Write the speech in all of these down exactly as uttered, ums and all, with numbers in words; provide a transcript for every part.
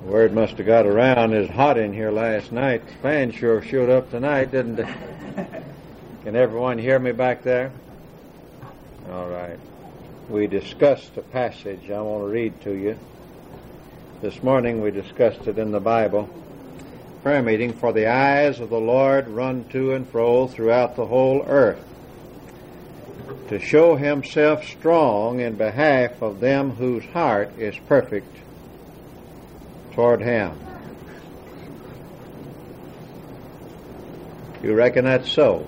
Word must have got around. It was hot in here last night. The fan sure showed up tonight, didn't it? Can everyone hear me back there? All right. We discussed a passage I want to read to you. This morning we discussed it in the Bible. Prayer meeting. For the eyes of the Lord run to and fro throughout the whole earth, to show himself strong in behalf of them whose heart is perfect toward him. You reckon that's so?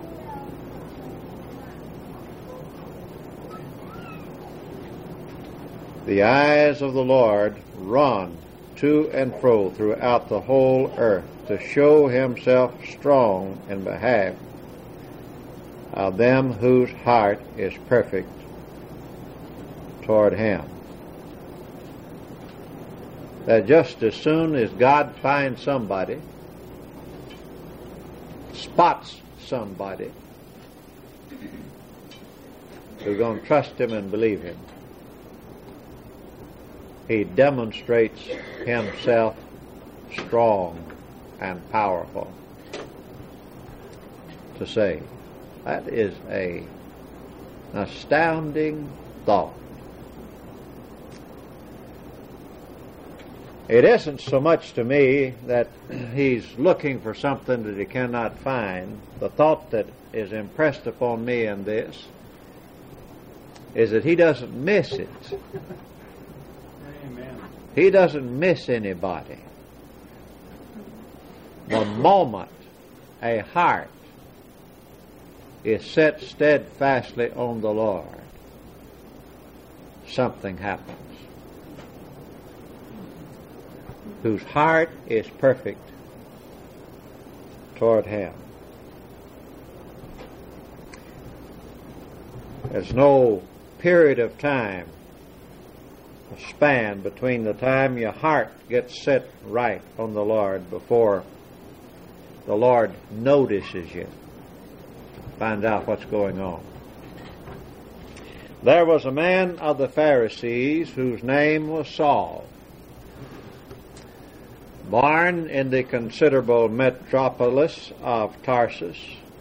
The eyes of the Lord run to and fro throughout the whole earth, to show himself strong in behalf of them whose heart is perfect toward him. That just as soon as God finds somebody, spots somebody who's going to trust him and believe him, he demonstrates himself strong and powerful to save. That is a, an astounding thought. It isn't so much to me that he's looking for something that he cannot find. The thought that is impressed upon me in this is that he doesn't miss it. Amen. He doesn't miss anybody. The moment a heart is set steadfastly on the Lord, something happens. Whose heart is perfect toward him. There's no period of time, a span between the time your heart gets set right on the Lord before the Lord notices you, find out what's going on. There was a man of the Pharisees whose name was Saul, born in the considerable metropolis of Tarsus,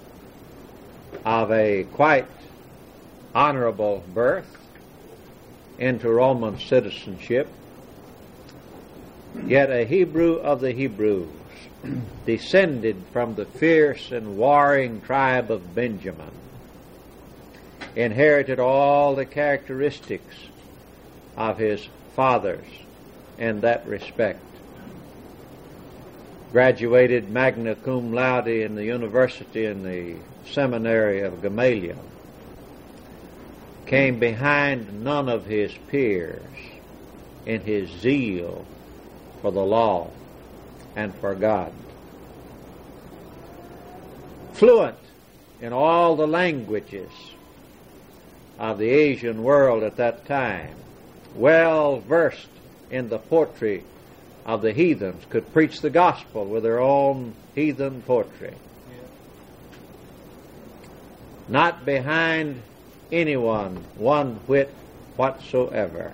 of a quite honorable birth into Roman citizenship, yet a Hebrew of the Hebrews, descended from the fierce and warring tribe of Benjamin, inherited all the characteristics of his fathers in that respect. Graduated magna cum laude in the university and the seminary of Gamaliel. Came behind none of his peers in his zeal for the law and for God. Fluent in all the languages of the Asian world at that time. Well versed in the poetry of the heathens, could preach the gospel with their own heathen poetry. Yeah. Not behind anyone one whit whatsoever.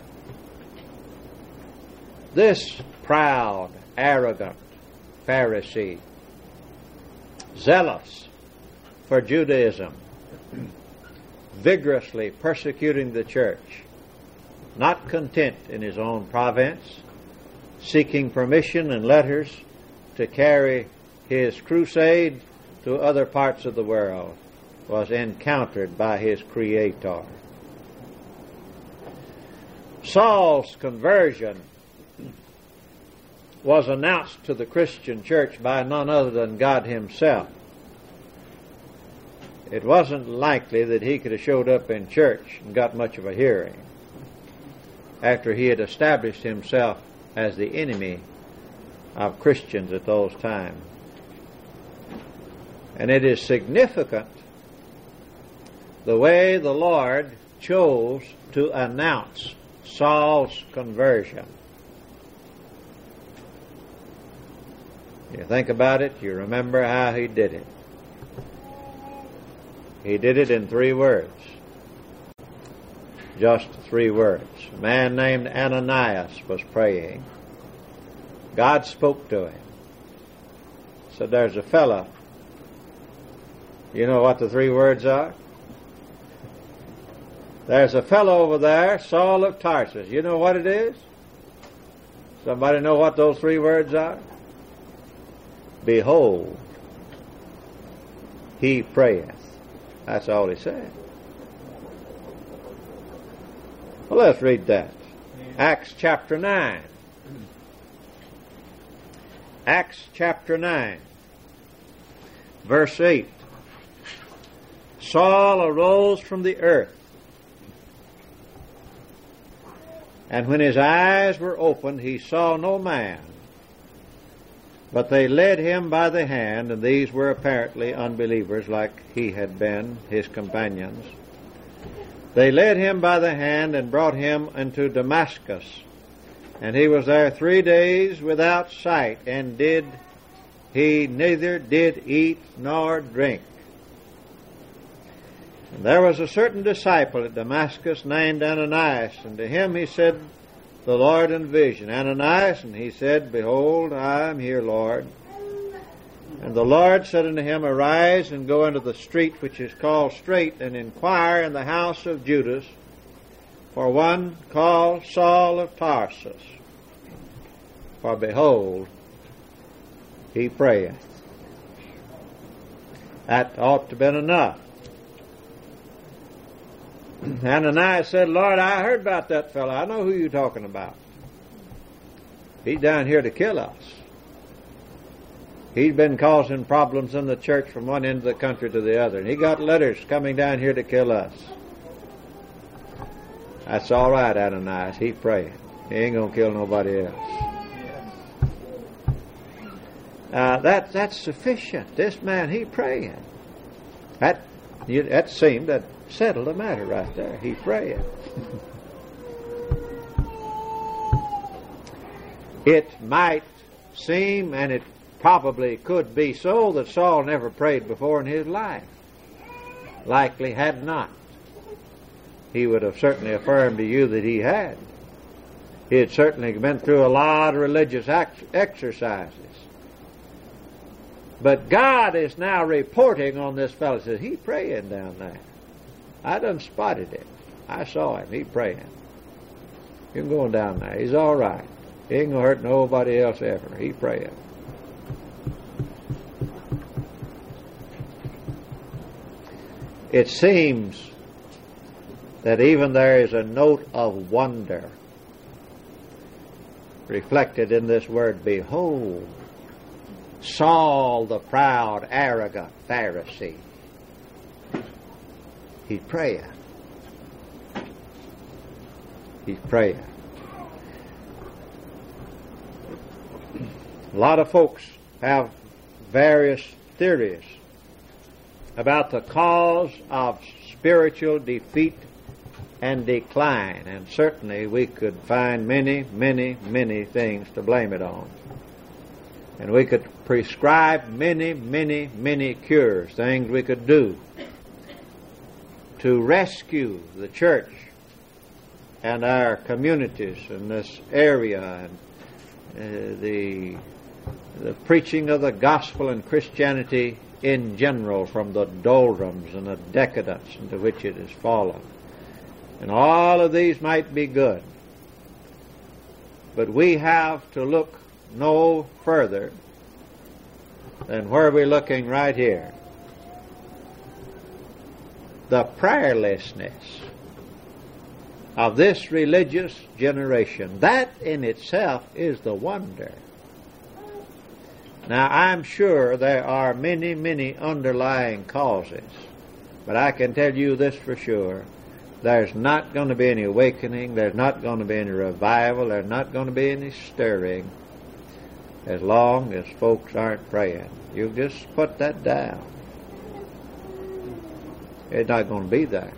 This proud, arrogant Pharisee, zealous for Judaism, vigorously persecuting the church, not content in his own province, seeking permission and letters to carry his crusade to other parts of the world, was encountered by his Creator. Saul's conversion was announced to the Christian church by none other than God himself. It wasn't likely that he could have showed up in church and got much of a hearing after he had established himself as the enemy of Christians at those times. And it is significant the way the Lord chose to announce Saul's conversion. You think about it, you remember how he did it. He did it in three words. Just three words. A man named Ananias was praying. God spoke to him. Said, there's a fella. You know what the three words are? There's a fellow over there, Saul of Tarsus. You know what it is? Somebody know what those three words are? Behold, he prayeth. That's all he said. Well, let's read that. Acts chapter nine. Acts chapter nine, verse eight. Saul arose from the earth, and when his eyes were opened, he saw no man. But they led him by the hand, and these were apparently unbelievers like he had been, his companions. They led him by the hand and brought him into Damascus. And he was there three days without sight, and did he neither did eat nor drink. And there was a certain disciple at Damascus named Ananias, and to him he said the Lord in vision, Ananias, and he said, Behold, I am here, Lord. And the Lord said unto him, Arise and go into the street which is called Straight, and inquire in the house of Judas for one called Saul of Tarsus. For behold, he prayeth. That ought to have been enough. Ananias said, Lord, I heard about that fellow. I know who you're talking about. He's down here to kill us. He's been causing problems in the church from one end of the country to the other. And he got letters coming down here to kill us. That's all right, Ananias. He's praying. He ain't going to kill nobody else. Uh, that, that's sufficient. This man, he praying. That, you, that seemed that settled the matter right there. He praying. It might seem, and it probably could be so, that Saul never prayed before in his life. Likely had not. He would have certainly affirmed to you that he had. He had certainly been through a lot of religious ex- exercises. But God is now reporting on this fellow. He says, he's praying down there. I done spotted him. I saw him. He's praying. He's going down there. He's all right. He ain't going to hurt nobody else ever. He's praying. It seems that even there is a note of wonder reflected in this word, behold, Saul the proud, arrogant Pharisee. He's praying. He's praying. A lot of folks have various theories about the cause of spiritual defeat and decline, and certainly we could find many, many, many things to blame it on. And we could prescribe many, many, many cures, things we could do to rescue the church and our communities in this area, and uh, the the preaching of the gospel and Christianity in general from the doldrums and the decadence into which it has fallen. And all of these might be good. But we have to look no further than where we're looking right here. The prayerlessness of this religious generation. That in itself is the wonder. Now, I'm sure there are many, many underlying causes, but I can tell you this for sure. There's not going to be any awakening, there's not going to be any revival, there's not going to be any stirring as long as folks aren't praying. You just put that down. It's not going to be there.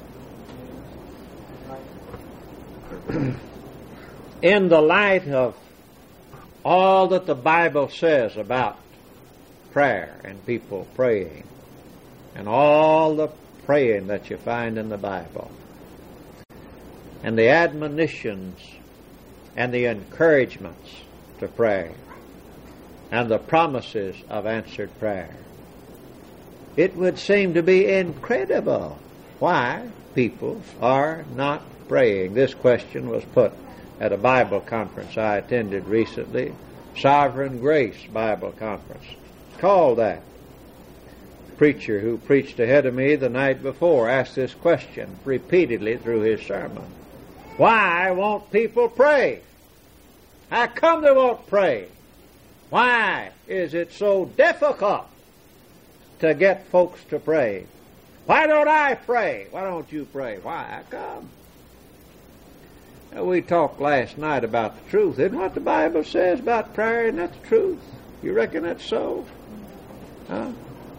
In the light of all that the Bible says about prayer and people praying, and all the praying that you find in the Bible, and the admonitions and the encouragements to prayer and the promises of answered prayer, it would seem to be incredible why people are not praying. This question was put at a Bible conference I attended recently, Sovereign Grace Bible Conference. It's called that. The preacher who preached ahead of me the night before asked this question repeatedly through his sermon. Why won't people pray? How come they won't pray? Why is it so difficult to get folks to pray? Why don't I pray? Why don't you pray? Why? How come? Now, we talked last night about the truth. Isn't what the Bible says about prayer? Isn't that the truth? You reckon that's so? Huh?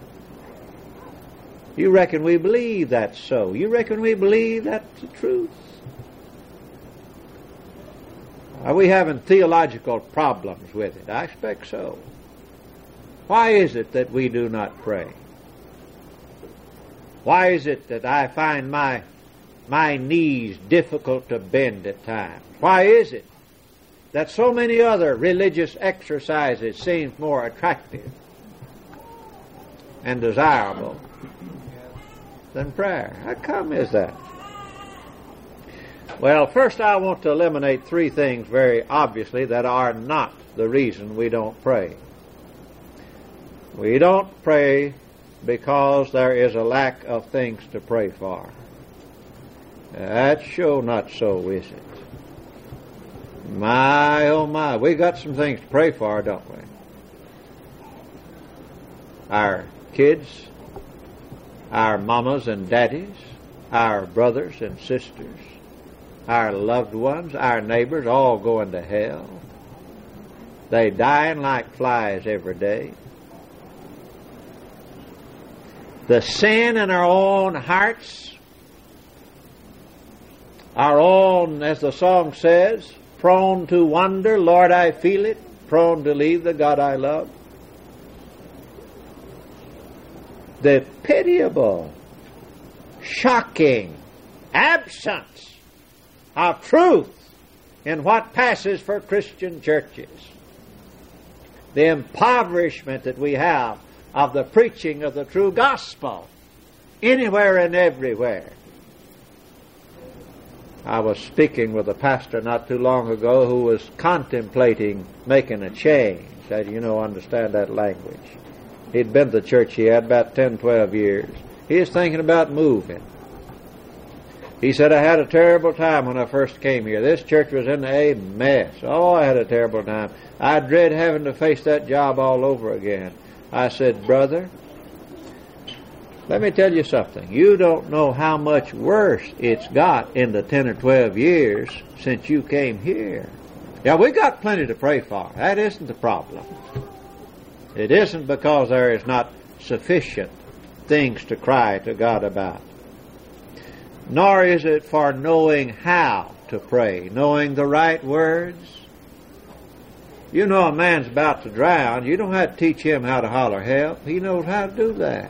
You reckon we believe that's so? You reckon we believe that's the truth? Are we having theological problems with it? I expect so. Why is it that we do not pray? Why is it that I find my my knees difficult to bend at times? Why is it that so many other religious exercises seem more attractive and desirable than prayer? How come is that? Well, first I want to eliminate three things very obviously that are not the reason we don't pray. We don't pray because there is a lack of things to pray for. That's sure not so, is it? My, oh my, we got some things to pray for, don't we? Our kids, our mamas and daddies, our brothers and sisters, our loved ones, our neighbors, all going to hell. They dying like flies every day. The sin in our own hearts, our own, as the song says, prone to wander, Lord, I feel it, prone to leave the God I love. The pitiable, shocking absence of truth in what passes for Christian churches. The impoverishment that we have of the preaching of the true gospel anywhere and everywhere. I was speaking with a pastor not too long ago who was contemplating making a change. Said, you know, understand that language. He'd been to the church he had about ten, twelve years. He was thinking about moving. He said, I had a terrible time when I first came here. This church was in a mess. Oh, I had a terrible time. I dread having to face that job all over again. I said, brother, let me tell you something. You don't know how much worse it's got in the ten or twelve years since you came here. Yeah, we got plenty to pray for. That isn't the problem. It isn't because there is not sufficient things to cry to God about. Nor is it for knowing how to pray, knowing the right words. You know a man's about to drown. You don't have to teach him how to holler help. He knows how to do that.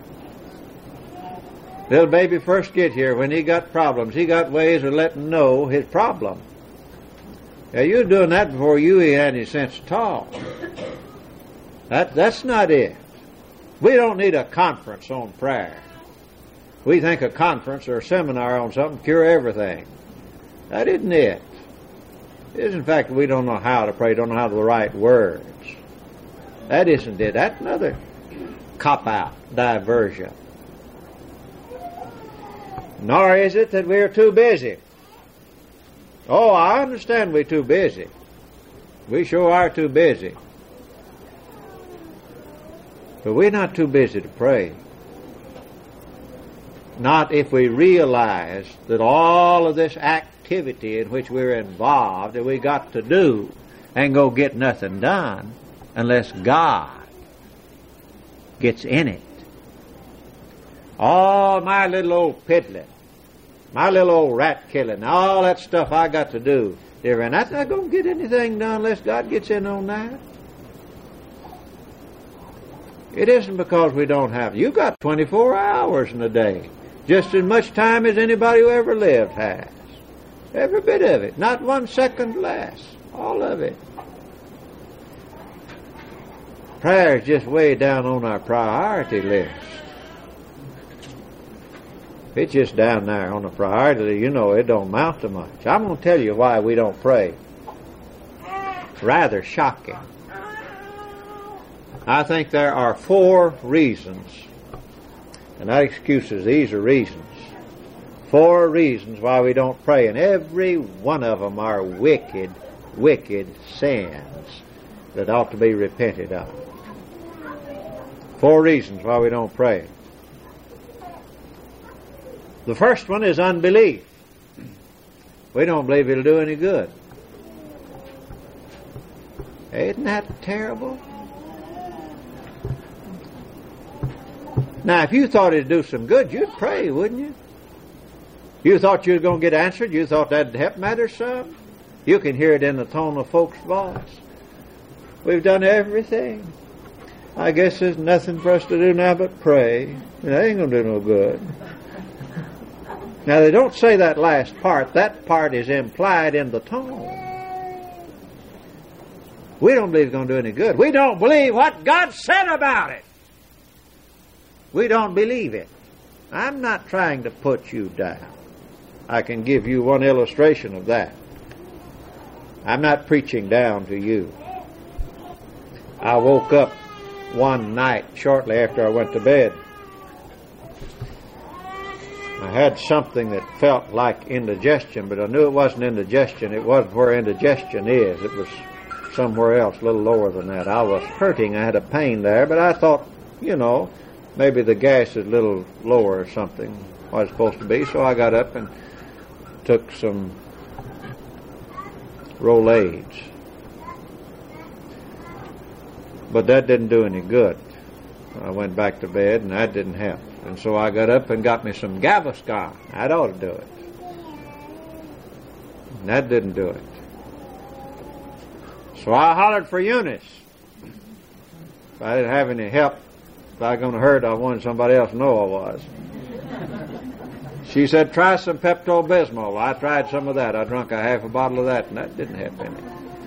Little baby first get here, when he got problems, he got ways of letting know his problem. Now, you're doing that before you had any sense at all. That, that's not it. We don't need a conference on prayer. We think a conference or a seminar on something cure everything. That isn't it. It is, in fact, we don't know how to pray, don't know how to the right words. That isn't it. That's another cop-out, diversion. Nor is it that we're too busy. Oh, I understand we're too busy. We sure are too busy. But we're not too busy to pray. Not if we realize that all of this activity in which we're involved that we got to do and go get nothing done unless God gets in it. All my little old piddling, my little old rat killing, all that stuff I got to do, and that's not going to get anything done unless God gets in on that. It isn't because we don't have. You got twenty-four hours in a day. Just as much time as anybody who ever lived has. Every bit of it. Not one second less. All of it. Prayer is just way down on our priority list. It's just down there on the priority list. You know, it don't amount to much. I'm going to tell you why we don't pray. It's rather shocking. I think there are four reasons, and not excuses, these are reasons. Four reasons why we don't pray, and every one of them are wicked, wicked sins that ought to be repented of. Four reasons why we don't pray. The first one is unbelief. We don't believe it'll do any good. Isn't that terrible? Now, if you thought it'd do some good, you'd pray, wouldn't you? You thought you were going to get answered? You thought that'd help matters some? You can hear it in the tone of folks' voice. We've done everything. I guess there's nothing for us to do now but pray. That ain't going to do no good. Now, they don't say that last part. That part is implied in the tone. We don't believe it's going to do any good. We don't believe what God said about it. We don't believe it. I'm not trying to put you down. I can give you one illustration of that. I'm not preaching down to you. I woke up one night shortly after I went to bed. I had something that felt like indigestion, but I knew it wasn't indigestion. It wasn't where indigestion is. It was somewhere else, a little lower than that. I was hurting. I had a pain there, but I thought, you know, maybe the gas is a little lower or something, what it's supposed to be. So I got up and took some Rolaids. But that didn't do any good. I went back to bed, and that didn't help. And so I got up and got me some Gaviscon. That ought to do it. And that didn't do it. So I hollered for Eunice. If I didn't have any help, if I was going to hurt, I wanted somebody else to know I was. She said, try some Pepto-Bismol. I tried some of that. I drank a half a bottle of that, and that didn't help any.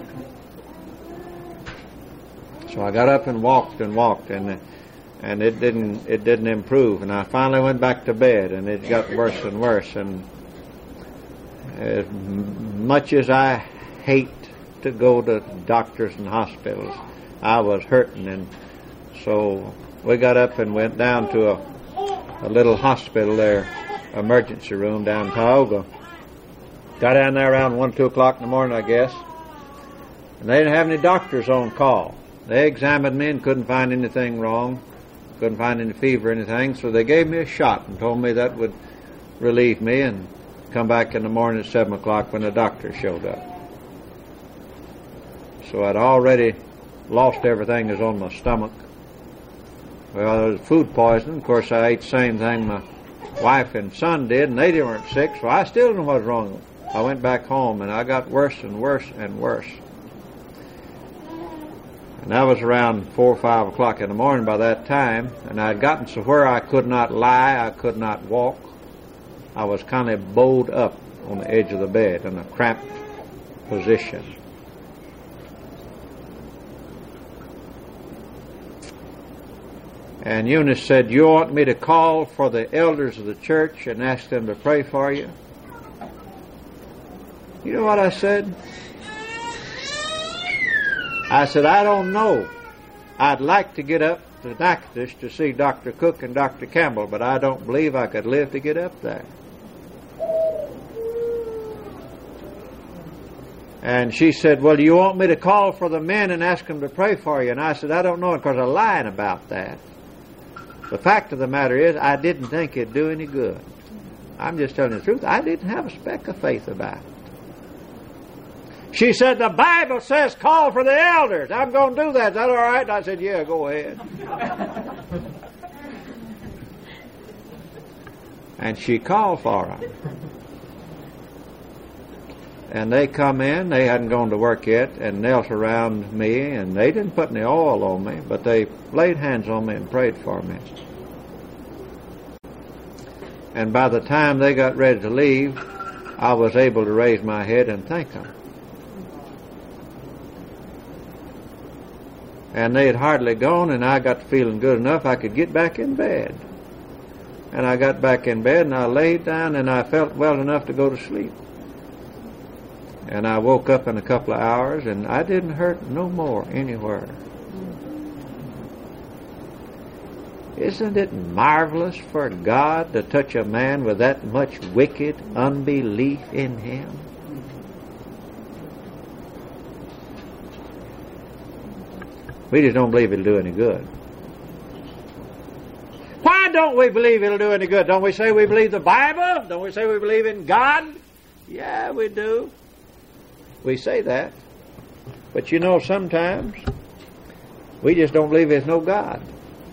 So I got up and walked and walked, and and it didn't it didn't improve. And I finally went back to bed, and it got worse and worse. And as much as I hate to go to doctors and hospitals, I was hurting, and so we got up and went down to a, a little hospital there, emergency room down in Tioga. Got down there around one, two o'clock in the morning, I guess, and they didn't have any doctors on call. They examined me and couldn't find anything wrong, couldn't find any fever or anything, so they gave me a shot and told me that would relieve me and come back in the morning at seven o'clock when the doctor showed up. So I'd already lost everything that was on my stomach. Well, there was food poisoning. Of course, I ate the same thing my wife and son did, and they weren't sick, so I still didn't know what was wrong. I went back home, and I got worse and worse and worse. And that was around four or five o'clock in the morning by that time, and I had gotten to where I could not lie, I could not walk. I was kind of bowed up on the edge of the bed in a cramped position. And Eunice said, you want me to call for the elders of the church and ask them to pray for you? You know what I said? I said, I don't know. I'd like to get up to Natchitoches to see Doctor Cook and Doctor Campbell, but I don't believe I could live to get up there. And she said, well, do you want me to call for the men and ask them to pray for you? And I said, I don't know, because I'm lying about that. The fact of the matter is, I didn't think it'd do any good. I'm just telling you the truth. I didn't have a speck of faith about it. She said, the Bible says call for the elders. I'm going to do that. Is that all right? And I said, yeah, go ahead. And she called for them. And they come in. They hadn't gone to work yet, and knelt around me, and they didn't put any oil on me, but they laid hands on me and prayed for me. And by the time they got ready to leave, I was able to raise my head and thank them. And they had hardly gone, and I got feeling good enough I could get back in bed. And I got back in bed, and I laid down, and I felt well enough to go to sleep. And I woke up in a couple of hours, and I didn't hurt no more anywhere. Isn't it marvelous for God to touch a man with that much wicked unbelief in him? We just don't believe it'll do any good. Why don't we believe it'll do any good? Don't we say we believe the Bible? Don't we say we believe in God? Yeah, we do. We say that. But you know, sometimes we just don't believe there's no God.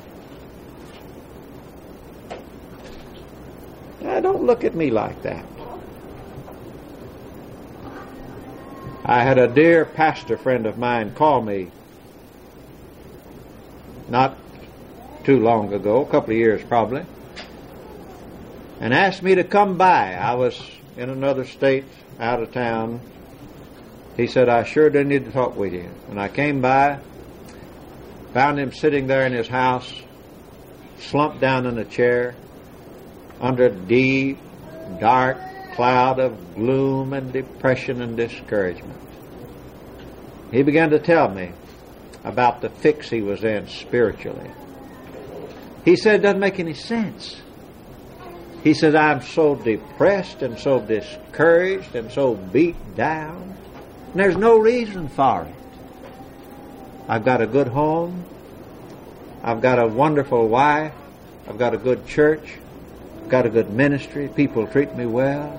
Now, don't look at me like that. I had a dear pastor friend of mine call me not too long ago, a couple of years probably, and asked me to come by. I was in another state, out of town. He said, I sure do need to talk with you. And I came by, found him sitting there in his house, slumped down in a chair, under a deep, dark cloud of gloom and depression and discouragement. He began to tell me about the fix he was in spiritually. He said, it doesn't make any sense. He said, I'm so depressed and so discouraged and so beat down. And there's no reason for it. I've got a good home. I've got a wonderful wife. I've got a good church. I've got a good ministry. People treat me well.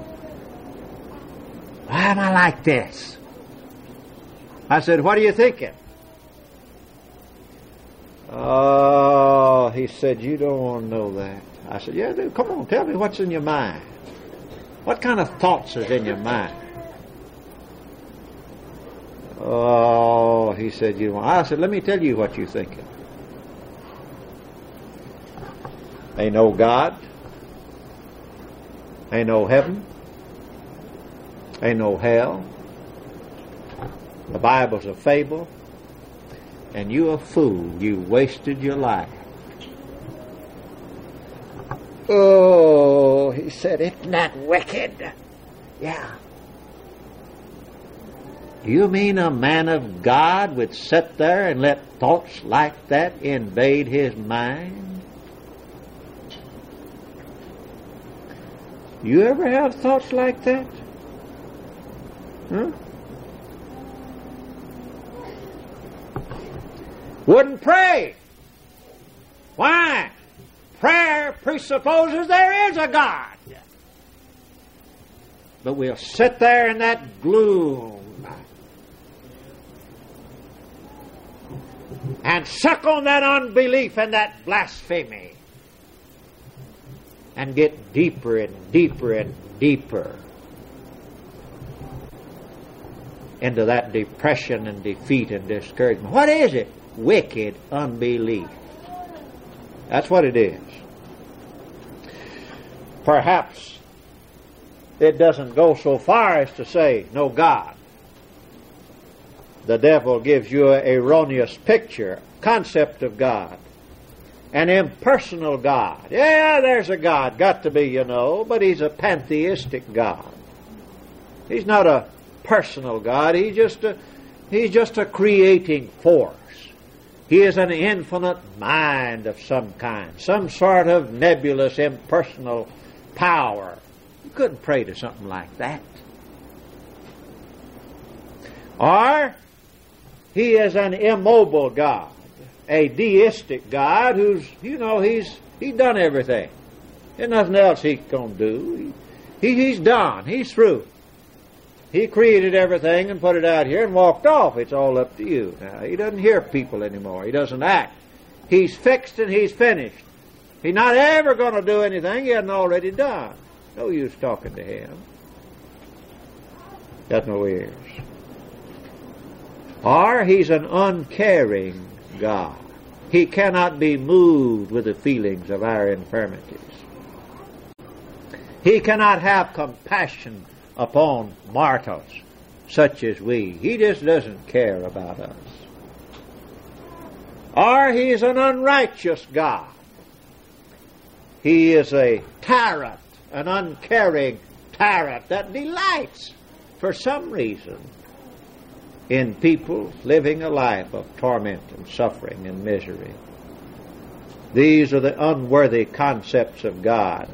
Why am I like this? I said, what are you thinking? Oh, he said, you don't want to know that. I said, yeah, dude, come on, tell me what's in your mind. What kind of thoughts is in your mind? Oh, he said, you want. I said, let me tell you what you're thinking. Ain't no God. Ain't no heaven. Ain't no hell. The Bible's a fable. And you a fool. You wasted your life. Oh, he said, isn't that wicked? Yeah. Do you mean a man of God would sit there and let thoughts like that invade his mind? You ever have thoughts like that? Huh? Wouldn't pray. Why? Prayer presupposes there is a God. But we'll sit there in that gloom and suck on that unbelief and that blasphemy and get deeper and deeper and deeper into that depression and defeat and discouragement. What is it? Wicked unbelief. That's what it is. Perhaps it doesn't go so far as to say no God. The devil gives you an erroneous picture, concept of God, an impersonal God. Yeah, there's a God, got to be, you know, but he's a pantheistic God. He's not a personal God. He's just a, he's just a creating force. He is an infinite mind of some kind, some sort of nebulous, impersonal power. You couldn't pray to something like that. Or he is an immobile God, a deistic God who's, you know, he's he's done everything. There's nothing else he can do. He, he, he's done. He's through. He created everything and put it out here and walked off. It's all up to you. Now, he doesn't hear people anymore. He doesn't act. He's fixed and he's finished. He's not ever going to do anything he hasn't already done. No use talking to him. Got no ears. Or he's an uncaring God. He cannot be moved with the feelings of our infirmities. He cannot have compassion upon mortals such as we. He just doesn't care about us. or He's an unrighteous God. He is a tyrant, an uncaring tyrant that delights, for some reason, in people living a life of torment and suffering and misery. These are the unworthy concepts of God.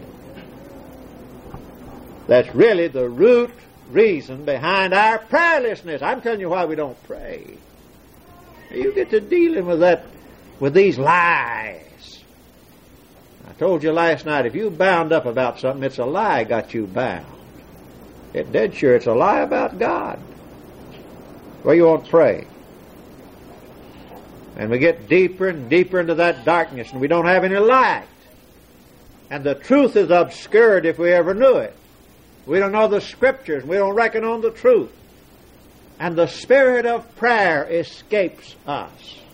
That's really the root reason behind our prayerlessness. I'm telling you why we don't pray. You get to dealing with that, with these lies. I told you last night, if you bound up about something, it's a lie got you bound. It dead sure it's a lie about God. Well, you won't pray. And we get deeper and deeper into that darkness, and we don't have any light. And the truth is obscured if we ever knew it. We don't know the Scriptures. We don't reckon on the truth. And the spirit of prayer escapes us.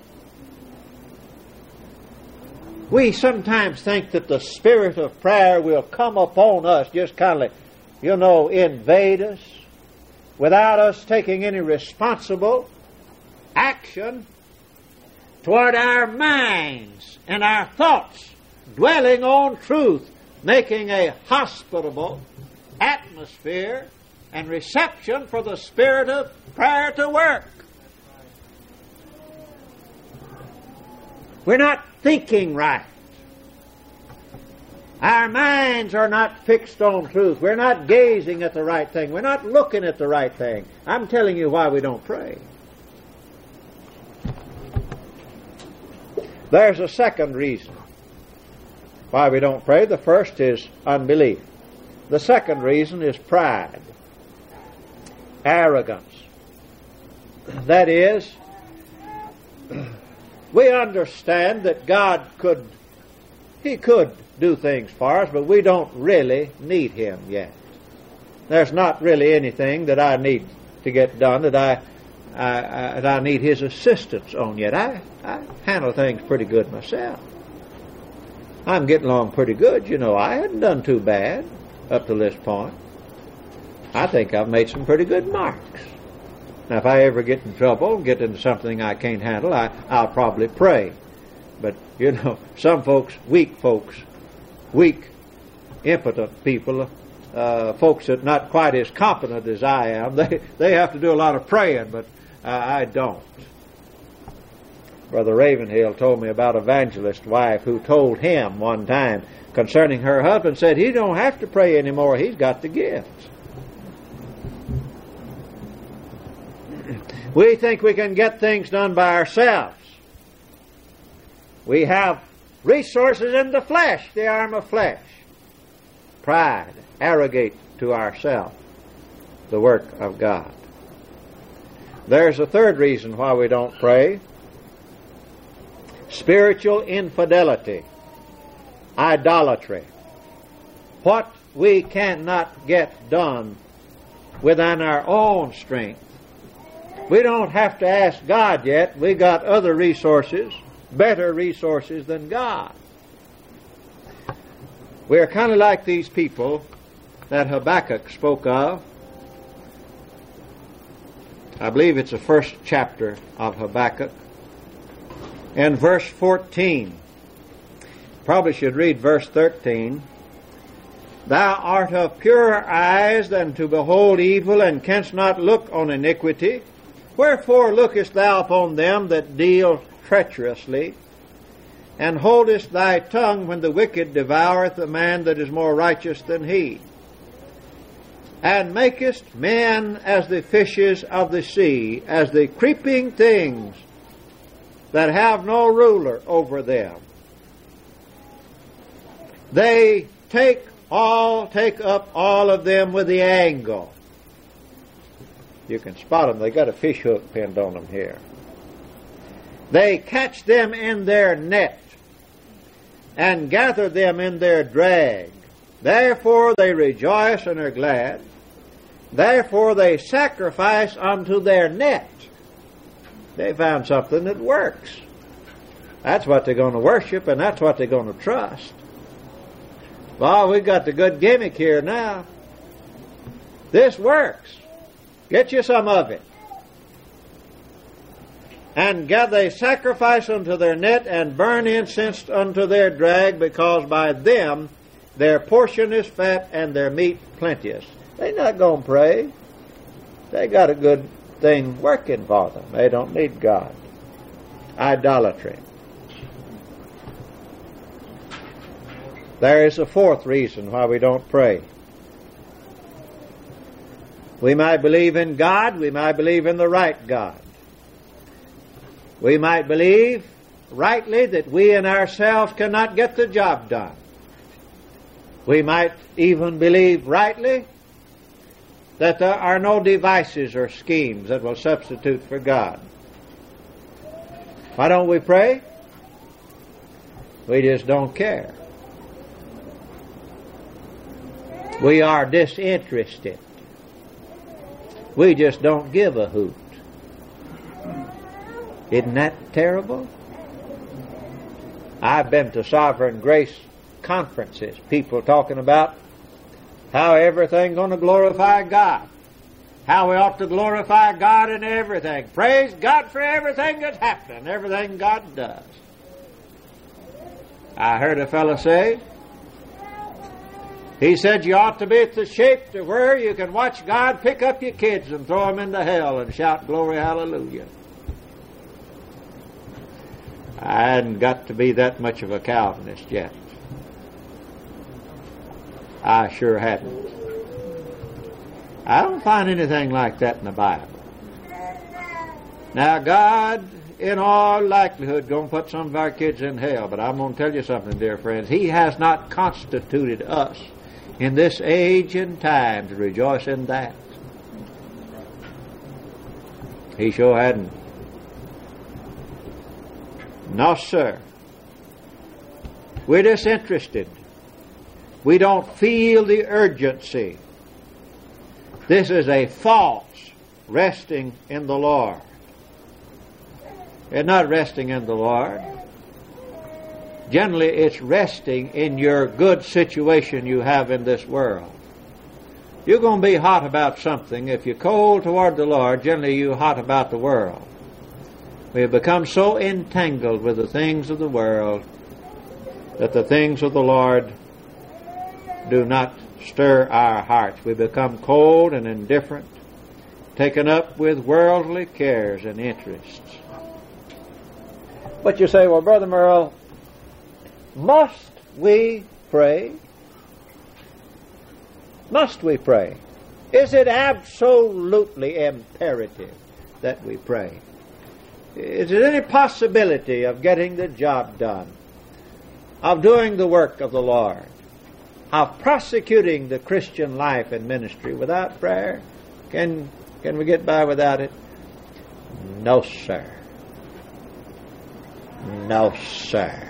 We sometimes think that the spirit of prayer will come upon us, just kind of, you know, invade us, without us taking any responsible action toward our minds and our thoughts, dwelling on truth, making a hospitable atmosphere and reception for the spirit of prayer to work. We're not thinking right. Our minds are not fixed on truth. We're not gazing at the right thing. We're not looking at the right thing. I'm telling you why we don't pray. There's a second reason why we don't pray. The first is unbelief. The second reason is pride, arrogance. That is, we understand that God could, He could do things for us, but we don't really need Him yet. There's not really anything that I need to get done that I, I, I, that I need His assistance on yet. I, I handle things pretty good myself. I'm getting along pretty good, you know. I hadn't done too bad up to this point. I think I've made some pretty good marks. Now, if I ever get in trouble, get into something I can't handle, I, I'll probably pray. But, you know, some folks, weak folks, weak, impotent people, uh, folks that are not quite as competent as I am, they, they have to do a lot of praying, but uh, I don't. Brother Ravenhill told me about an evangelist wife who told him one time concerning her husband, said he don't have to pray anymore, he's got the gifts. We think we can get things done by ourselves. We have resources in the flesh, the arm of flesh. Pride, arrogate to ourselves the work of God. There's a third reason why we don't pray. Spiritual infidelity, idolatry. What we cannot get done within our own strength. We don't have to ask God yet. We got other resources, better resources than God. We're kind of like these people that Habakkuk spoke of. I believe it's the first chapter of Habakkuk. In verse fourteen, probably should read verse thirteen. Thou art of purer eyes than to behold evil, and canst not look on iniquity. Wherefore lookest thou upon them that deal treacherously, and holdest thy tongue when the wicked devoureth a man that is more righteous than he? And makest men as the fishes of the sea, as the creeping things that have no ruler over them. They take all, take up all of them with the angle. You can spot them. They got a fish hook pinned on them here. They catch them in their net and gather them in their drag. Therefore they rejoice and are glad. Therefore they sacrifice unto their net. They found something that works. That's what they're going to worship, and that's what they're going to trust. Well, we've got the good gimmick here now. This works. Get you some of it. And gather a sacrifice unto their net, and burn incense unto their drag, because by them their portion is fat, and their meat plenteous. They're not going to pray. They got a good thing working for them. They don't need God. Idolatry. There is a fourth reason why we don't pray. We might believe in God. We might believe in the right God. We might believe rightly that we in ourselves cannot get the job done. We might even believe rightly that there are no devices or schemes that will substitute for God. Why don't we pray? We just don't care. We are disinterested. We just don't give a hoot. Isn't that terrible? I've been to Sovereign Grace conferences, people talking about how everything's going to glorify God, how we ought to glorify God in everything. Praise God for everything that's happening, everything God does. I heard a fellow say, he said you ought to be at the shape to where you can watch God pick up your kids and throw them into hell and shout glory hallelujah. I hadn't got to be that much of a Calvinist yet. I sure hadn't. I don't find anything like that in the Bible. Now, God, in all likelihood, going to put some of our kids in hell, but I'm going to tell you something, dear friends. He has not constituted us in this age and time to rejoice in that. He sure hadn't. No, sir. We're disinterested. We don't feel the urgency. This is a false resting in the Lord. It's not resting in the Lord. Generally, it's resting in your good situation you have in this world. You're going to be hot about something. If you're cold toward the Lord, generally you're hot about the world. We have become so entangled with the things of the world that the things of the Lord do not stir our hearts. We become cold and indifferent, taken up with worldly cares and interests. But you say, well, Brother Merle, must we pray? Must we pray? Is it absolutely imperative that we pray? Is there any possibility of getting the job done, of doing the work of the Lord, of prosecuting the Christian life and ministry without prayer? Can, can we get by without it? No, sir. No, sir.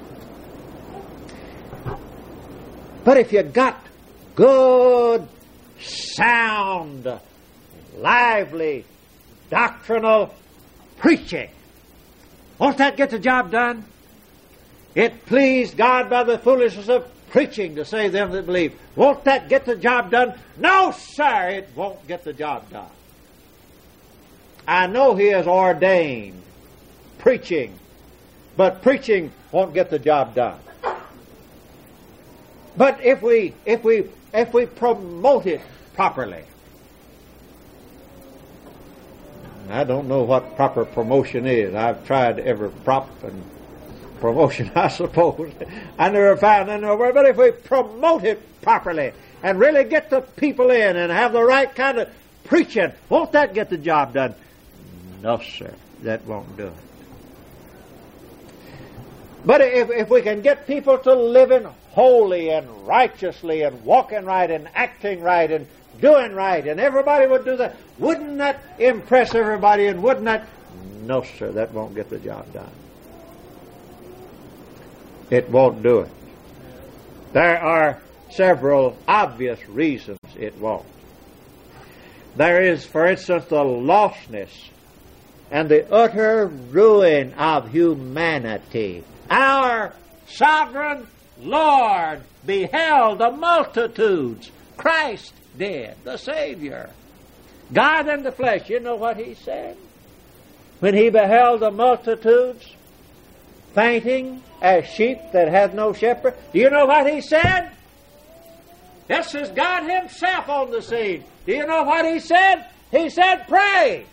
But if you got good, sound, lively, doctrinal preaching, won't that get the job done? It pleased God by the foolishness of preaching to save them that believe. Won't that get the job done? No, sir, it won't get the job done. I know He has ordained preaching, but preaching won't get the job done. But if we if we if we promote it properly, I don't know what proper promotion is. I've tried every prop and promotion, I suppose. I never found that nowhere. But if we promote it properly and really get the people in and have the right kind of preaching, won't that get the job done? No, sir. That won't do it. But if, if we can get people to living holy and righteously and walking right and acting right and doing right, and everybody would do that, wouldn't that impress everybody, and wouldn't that? No, sir, that won't get the job done. It won't do it. There are several obvious reasons it won't. There is, for instance, the lostness and the utter ruin of humanity. Our sovereign Lord beheld the multitudes. Christ did, the Savior. God in the flesh. You know what He said? when he beheld the multitudes fainting as sheep that hath no shepherd, do you know what he said? This is God himself on the scene. Do you know what he said? He said, pray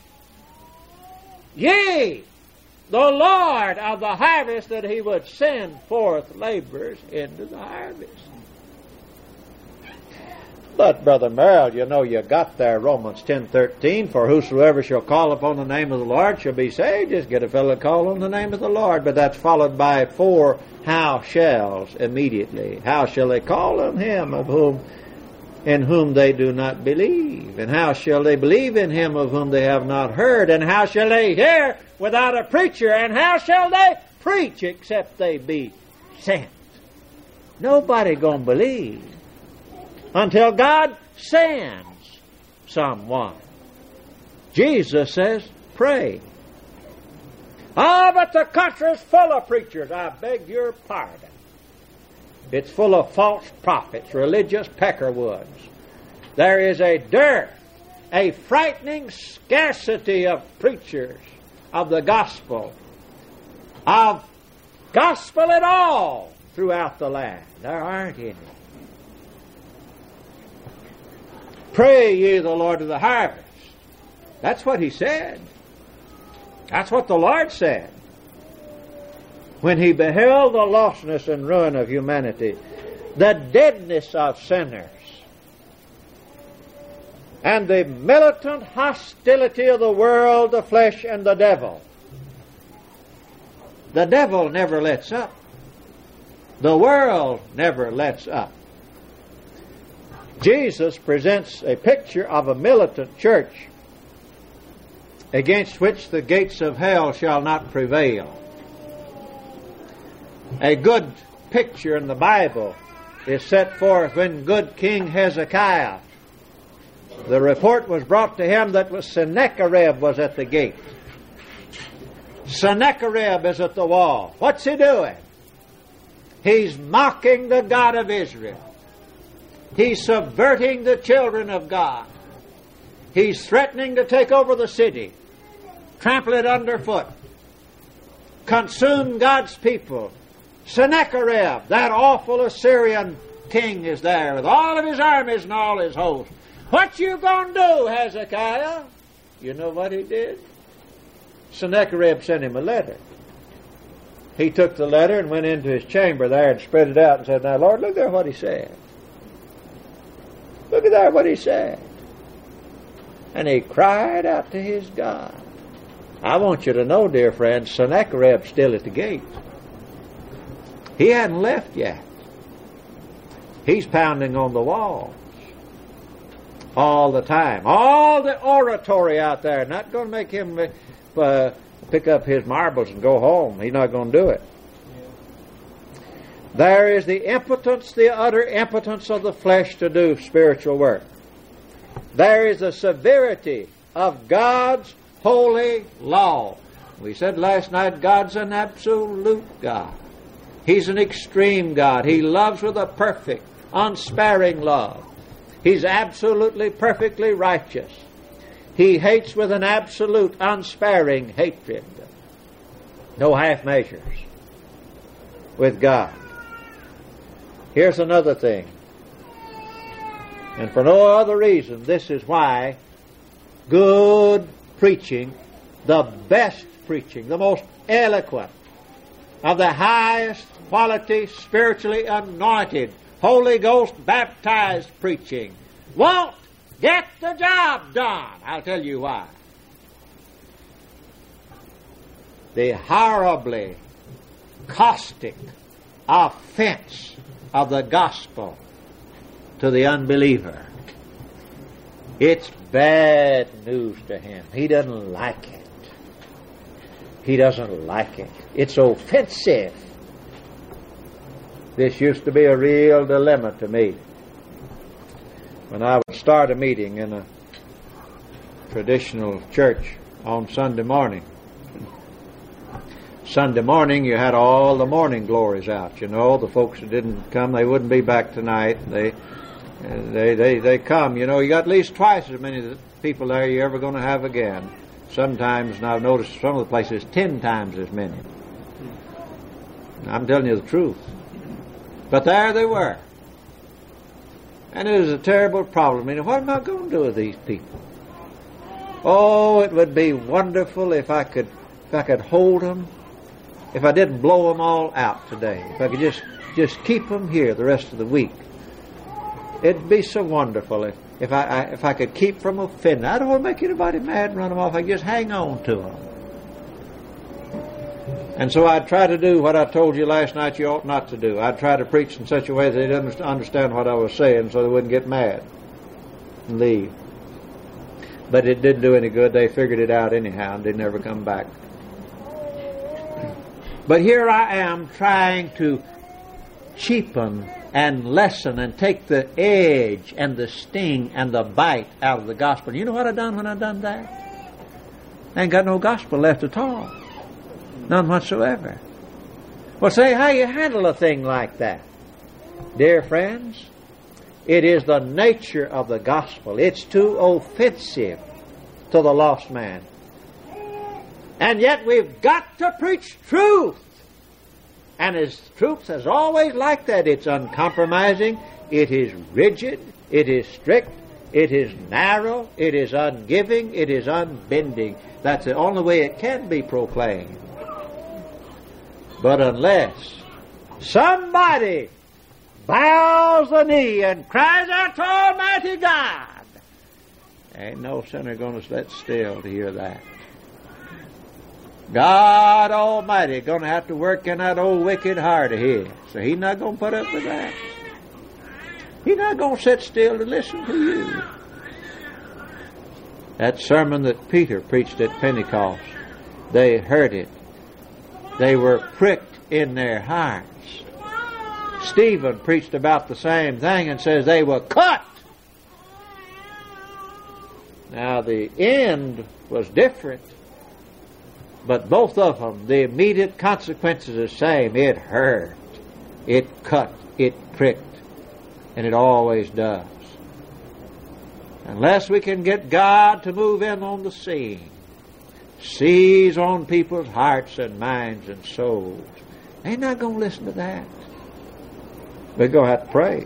ye the Lord of the harvest that he would send forth laborers into the harvest. But, Brother Merrill, you know you got there Romans ten thirteen, for whosoever shall call upon the name of the Lord shall be saved. Just get a fellow to call on the name of the Lord. But that's followed by four how shalls immediately. How shall they call on him of whom in whom they do not believe? And how shall they believe in him of whom they have not heard? And how shall they hear without a preacher? And how shall they preach except they be sent? Nobody gonna believe until God sends someone. Jesus says, pray. Ah, but the country's full of preachers. I beg your pardon. It's full of false prophets, religious peckerwoods. There is a dearth, a frightening scarcity of preachers of the gospel, of gospel at all throughout the land. There aren't any. Pray ye the Lord of the harvest. That's what he said. That's what the Lord said. When he beheld the lostness and ruin of humanity, the deadness of sinners, and the militant hostility of the world, the flesh, and the devil. The devil never lets up. The world never lets up. Jesus presents a picture of a militant church against which the gates of hell shall not prevail. A good picture in the Bible is set forth when good King Hezekiah, the report was brought to him that was Sennacherib was at the gate. Sennacherib is at the wall. What's he doing? He's mocking the God of Israel. He's subverting the children of God. He's threatening to take over the city, trample it underfoot, consume God's people. Sennacherib, that awful Assyrian king, is there with all of his armies and all his hosts. What you gonna do, Hezekiah? You know what he did? Sennacherib sent him a letter. He took the letter and went into his chamber there and spread it out and said, now, Lord, look there what he said. Look at there what he said. And he cried out to his God. I want you to know, dear friends, Sennacherib's still at the gate. He hadn't left yet. He's pounding on the walls all the time. All the oratory out there. Not going to make him uh, pick up his marbles and go home. He's not going to do it. There is the impotence, the utter impotence of the flesh to do spiritual work. There is the severity of God's holy law. We said last night, God's an absolute God. He's an extreme God. He loves with a perfect, unsparing love. He's absolutely, perfectly righteous. He hates with an absolute, unsparing hatred. No half measures with God. Here's another thing. And for no other reason, this is why good preaching, the best preaching, the most eloquent, of the highest quality, spiritually anointed, Holy Ghost baptized preaching won't get the job done. I'll tell you why. The horribly caustic offense of the gospel to the unbeliever. It's bad news to him. He doesn't like it. He doesn't like it. It's offensive. This used to be a real dilemma to me. When I would start a meeting in a traditional church on Sunday morning. Sunday morning, you had all the morning glories out. You know, the folks that didn't come, they wouldn't be back tonight. They, they, they, they come. You know, you got at least twice as many people there you're ever going to have again. Sometimes, and I've noticed some of the places, ten times as many. I'm telling you the truth. But there they were. And it was a terrible problem. I mean, what am I going to do with these people? Oh, it would be wonderful if I could, if I could hold them, if I didn't blow them all out today, if I could just, just keep them here the rest of the week. It'd be so wonderful if, if I, I if I could keep from offending. I don't want to make anybody mad and run them off. I just hang on to them. And so I'd try to do what I told you last night you ought not to do. I'd try to preach in such a way that they didn't understand what I was saying so they wouldn't get mad and leave. But it didn't do any good. They figured it out anyhow and did never come back. But here I am trying to cheapen and lessen and take the edge and the sting and the bite out of the gospel. You know what I done when I done that? I ain't got no gospel left at all. None whatsoever. Well, say how you handle a thing like that. Dear friends, it is the nature of the gospel. It's too offensive to the lost man. And yet we've got to preach truth. And as truth is always like that. It's uncompromising, it is rigid, it is strict, it is narrow, it is ungiving, it is unbending. That's the only way it can be proclaimed. But unless somebody bows the knee and cries out to Almighty God, ain't no sinner going to sit still to hear that. God Almighty going to have to work in that old wicked heart of his. So he's not going to put up with that. He's not going to sit still to listen to you. That sermon that Peter preached at Pentecost, they heard it. They were pricked in their hearts. Stephen preached about the same thing and says they were cut. Now the end was different, but both of them, the immediate consequences are the same. It hurt, it cut, it pricked, and it always does. Unless we can get God to move in on the scene, seize on people's hearts and minds and souls, they're not going to listen to that. They're going to have to pray.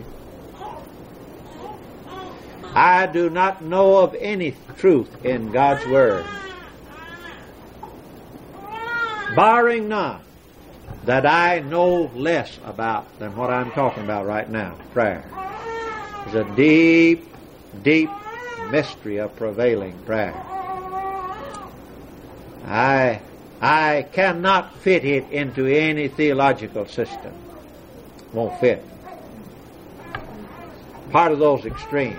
I do not know of any truth in God's Word, barring none, that I know less about than what I'm talking about right now. Prayer is a deep, deep mystery of prevailing prayer. I I cannot fit it into any theological system. Won't fit. Part of those extremes.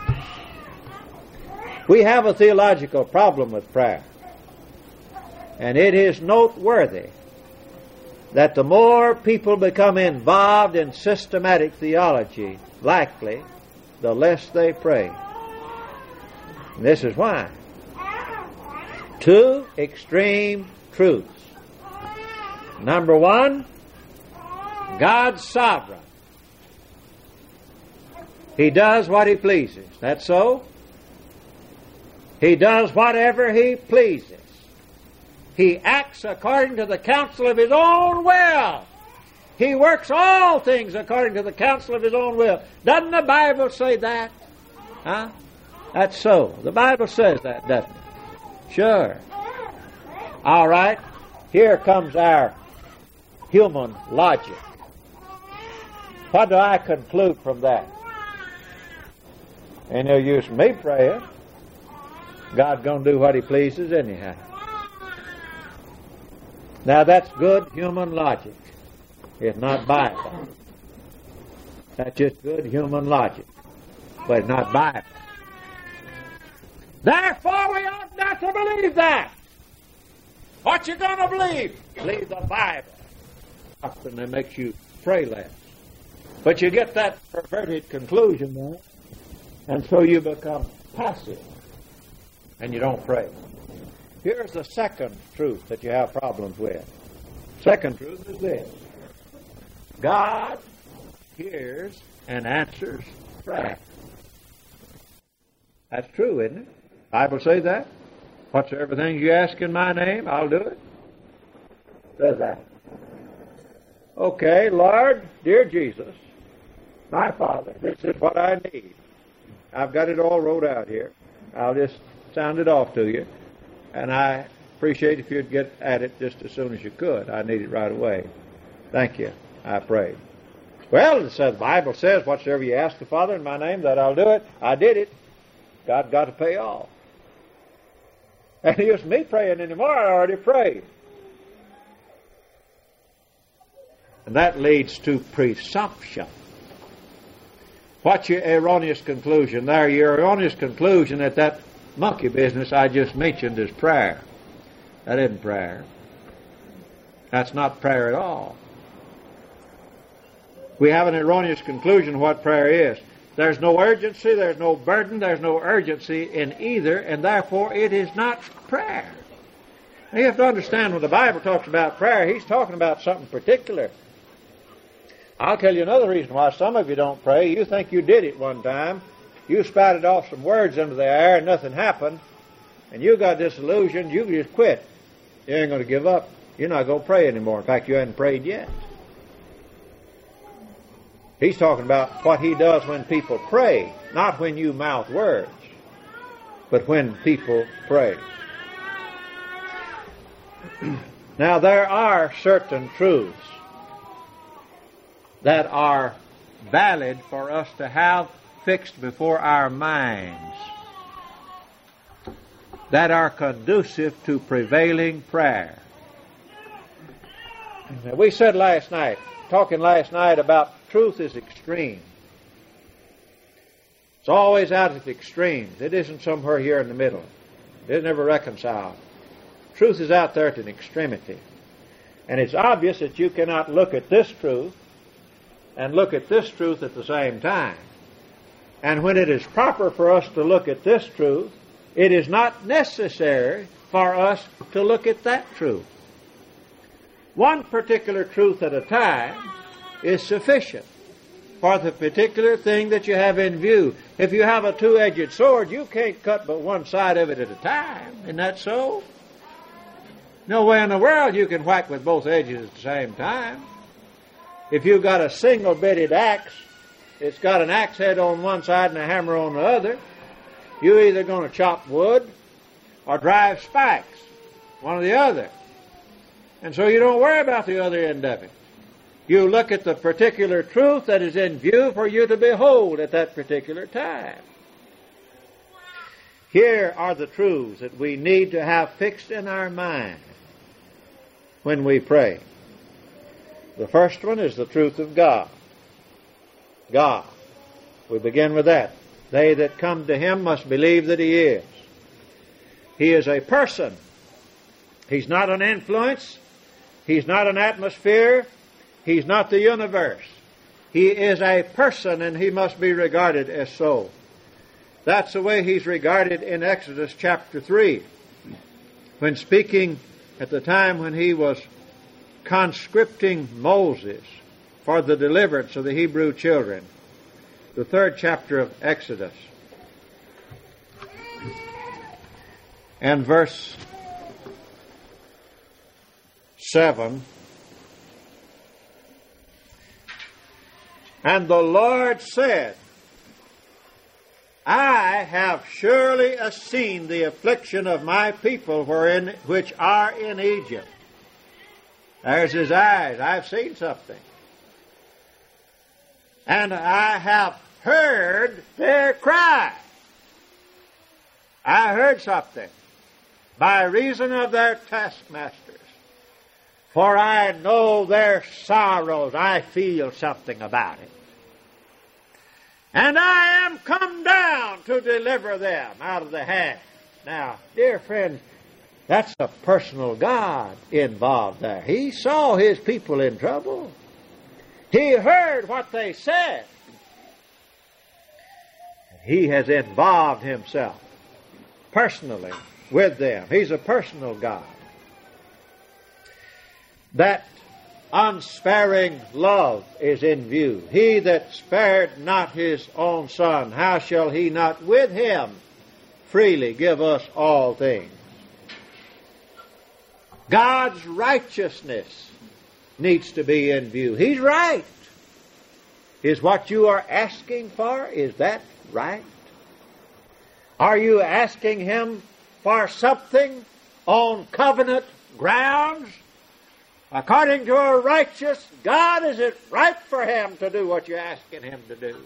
We have a theological problem with prayer. And it is noteworthy that the more people become involved in systematic theology, likely, the less they pray. And this is why. Two extreme truths. Number one, God's sovereign. He does what He pleases. That's so? He does whatever He pleases. He acts according to the counsel of His own will. He works all things according to the counsel of His own will. Doesn't the Bible say that? Huh? That's so. The Bible says that, doesn't it? Sure. All right. Here comes our human logic. What do I conclude from that? Ain't no use me praying. God's going to do what He pleases anyhow. Now that's good human logic. It's not Bible. That's just good human logic. But it's not Bible. Therefore we ought not to believe that. What you going to believe? Believe the Bible. Often it makes you pray less. But you get that perverted conclusion there, and so you become passive, and you don't pray. Here's the second truth that you have problems with. Second truth is this. God hears and answers prayer. That's true, isn't it? The Bible says that. Whatsoever things you ask in my name, I'll do it. Does that. Okay, Lord, dear Jesus, my Father, this is what I need. I've got it all wrote out here. I'll just sound it off to you. And I appreciate if you'd get at it just as soon as you could. I need it right away. Thank you. I pray. Well, it says, the Bible says, whatsoever you ask the Father in my name, that I'll do it. I did it. God got to pay off. And it isn't me praying anymore. I already prayed. And that leads to presumption. What's your erroneous conclusion there? Your erroneous conclusion that that monkey business I just mentioned is prayer. That isn't prayer. That's not prayer at all. We have an erroneous conclusion of what prayer is. There's no urgency, there's no burden, there's no urgency in either, and therefore it is not prayer. Now you have to understand when the Bible talks about prayer, he's talking about something particular. I'll tell you another reason why some of you don't pray. You think you did it one time. You spouted off some words into the air and nothing happened, and you got disillusioned, you just quit. You ain't going to give up. You're not going to pray anymore. In fact, you haven't prayed yet. He's talking about what he does when people pray, not when you mouth words, but when people pray. Now, there are certain truths that are valid for us to have fixed before our minds that are conducive to prevailing prayer. Now, we said last night, talking last night about truth is extreme. It's always out at the extremes. It isn't somewhere here in the middle. It never reconciled. Truth is out there at an extremity. And it's obvious that you cannot look at this truth and look at this truth at the same time. And when it is proper for us to look at this truth, it is not necessary for us to look at that truth. One particular truth at a time is sufficient for the particular thing that you have in view. If you have a two-edged sword, you can't cut but one side of it at a time. Isn't that so? No way in the world you can whack with both edges at the same time. If you've got a single-bitted axe, it's got an axe head on one side and a hammer on the other, you're either going to chop wood or drive spikes, one or the other. And so you don't worry about the other end of it. You look at the particular truth that is in view for you to behold at that particular time. Here are the truths that we need to have fixed in our mind when we pray. The first one is the truth of God. God. We begin with that. They that come to Him must believe that He is. He is a person. He's not an influence. He's not an atmosphere. He's not the universe. He is a person, and He must be regarded as so. That's the way He's regarded in Exodus chapter three. When speaking at the time when He was conscripting Moses for the deliverance of the Hebrew children. The third chapter of Exodus. And verse seven. And the Lord said, I have surely seen the affliction of my people wherein, which are in Egypt. There's his eyes. I've seen something. And I have heard their cry. I heard something by reason of their taskmasters. For I know their sorrows. I feel something about it. And I am come down to deliver them out of the hand. Now, dear friends, that's a personal God involved there. He saw His people in trouble. He heard what they said. He has involved Himself personally with them. He's a personal God. That unsparing love is in view. He that spared not His own Son, how shall He not with Him freely give us all things? God's righteousness needs to be in view. He's right. Is what you are asking for, is that right? Are you asking Him for something on covenant grounds? According to a righteous God, is it right for Him to do what you're asking Him to do?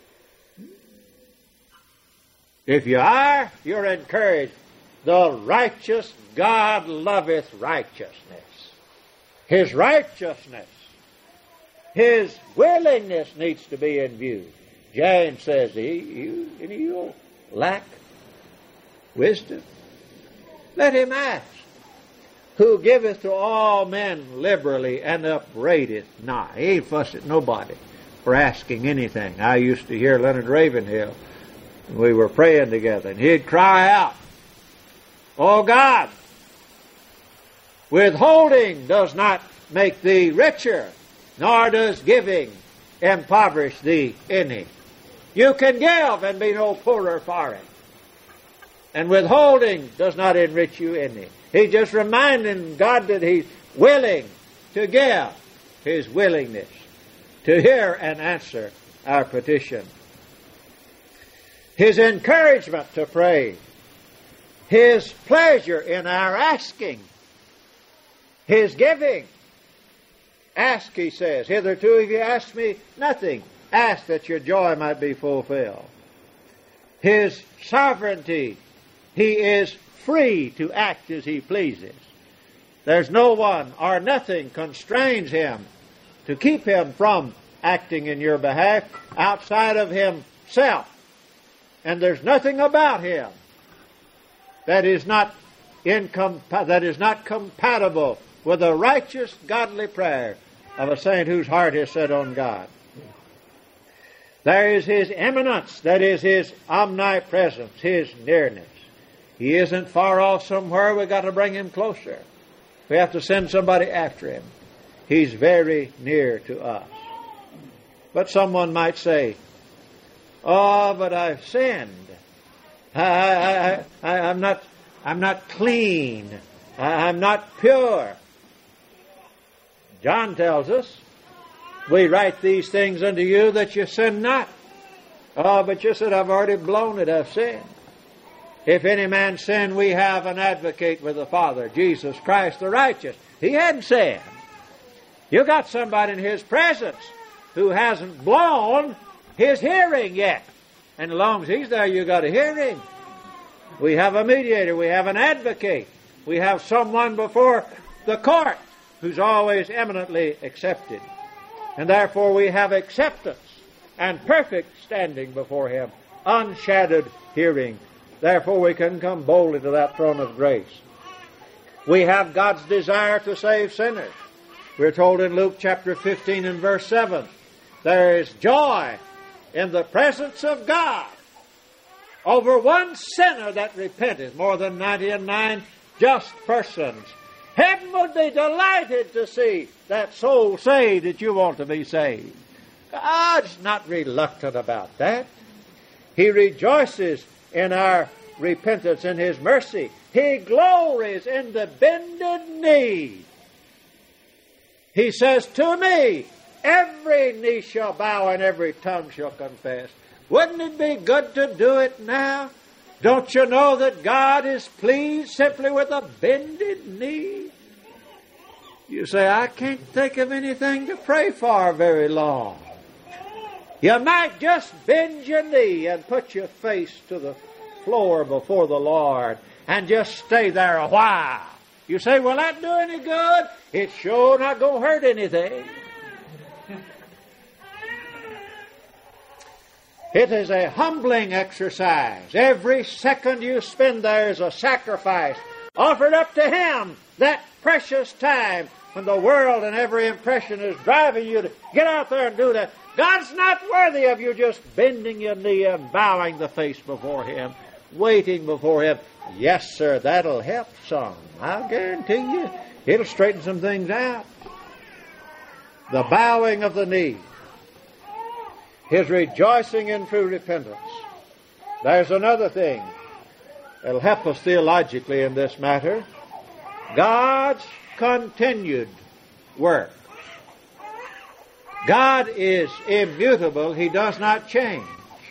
If you are, you're encouraged. The righteous God loveth righteousness. His righteousness, His willingness needs to be in view. James says, you, any of you lack wisdom? Let him ask. Who giveth to all men liberally and upbraideth not. He ain't fussed at nobody for asking anything. I used to hear Leonard Ravenhill. We were praying together, and he'd cry out, "O God, withholding does not make thee richer, nor does giving impoverish thee any. You can give and be no poorer for it. And withholding does not enrich you any." He's just reminding God that He's willing to give, His willingness to hear and answer our petition. His encouragement to pray. His pleasure in our asking. His giving. Ask, He says. Hitherto have you asked me nothing. Ask that your joy might be fulfilled. His sovereignty. He is free to act as He pleases. There's no one or nothing constrains Him to keep Him from acting in your behalf outside of Himself. And there's nothing about Him that is not incompa- that is not compatible with a righteous, godly prayer of a saint whose heart is set on God. There is His eminence, that is His omnipresence, His nearness. He isn't far off somewhere. We've got to bring Him closer. We have to send somebody after Him. He's very near to us. But someone might say, "Oh, but I've sinned. I, I, I, I'm not, I'm not clean. I, I'm not pure." John tells us, "We write these things unto you that you sin not." Oh, but you said, "I've already blown it. I've sinned." If any man sin, we have an advocate with the Father, Jesus Christ the righteous. He hadn't sinned. You got somebody in His presence who hasn't blown his hearing yet. And as long as He's there, you got to hear Him. We have a mediator. We have an advocate. We have someone before the court who's always eminently accepted. And therefore we have acceptance and perfect standing before Him, unshadowed hearing. Therefore we can come boldly to that throne of grace. We have God's desire to save sinners. We're told in Luke chapter fifteen and verse seven, there is joy in the presence of God over one sinner that repenteth, more than ninety-nine just persons. Heaven would be delighted to see that soul saved that you want to be saved. God's not reluctant about that. He rejoices in our repentance and His mercy. He glories in the bended knee. He says, "To me, every knee shall bow and every tongue shall confess." Wouldn't it be good to do it now? Don't you know that God is pleased simply with a bended knee? You say, "I can't think of anything to pray for very long." You might just bend your knee and put your face to the floor before the Lord and just stay there a while. You say, "Will that do any good?" It's sure not going to hurt anything. It is a humbling exercise. Every second you spend there is a sacrifice offered up to Him. That precious time when the world and every impression is driving you to get out there and do that. God's not worthy of you just bending your knee and bowing the face before Him, waiting before Him. Yes, sir, that'll help some. I'll guarantee you. It'll straighten some things out. The bowing of the knee. His rejoicing in true repentance. There's another thing that'll help us theologically in this matter. God's continued work. God is immutable. He does not change.